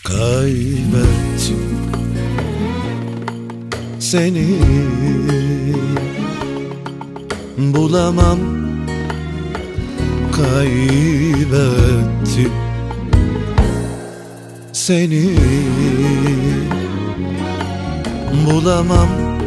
Kaybettim seni, bulamam. Kaybettim seni, bulamam.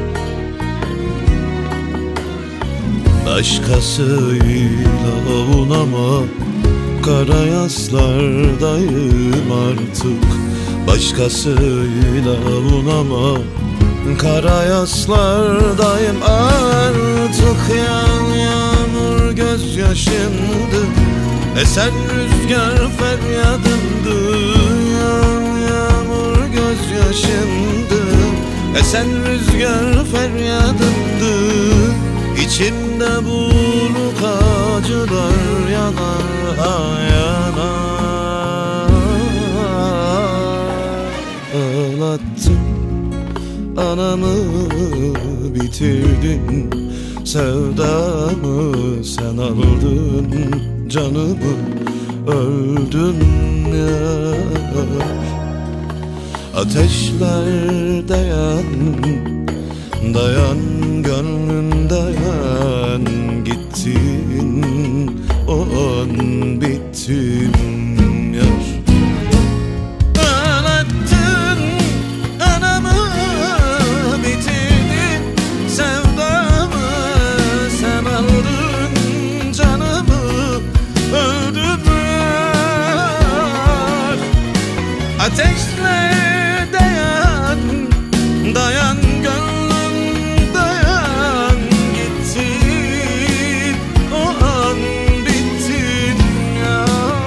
Başkasıyla avunama, kara yaslardayım artık. Başkasıyla avunama, kara yaslardayım artık. Yağmur gözyaşımdı, esen rüzgar feryadımdı. Yağmur gözyaşımdı, esen rüzgar feryadımdı. İçimde buruk acılar yanar yanar. Ağlattın anamı, bitirdin sevdamı. Sen aldın canımı, öldün yar. Ateşler dayan, dayan gönlüm dayan. Gittin o an, bittin yar. Ağlattın anamı, bitirdin sevdamı. Sen aldın canımı, öldün yar. Ateşle dayan, dayan gönlüm dayan. Gittin o an, bittin ya.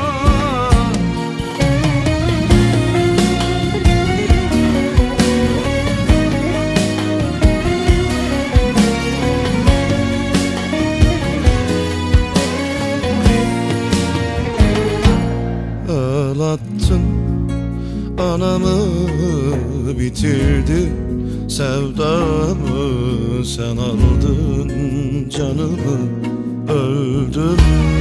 Ağlattın anamı, bitirdi sevdamı. Sen aldın canımı, öldün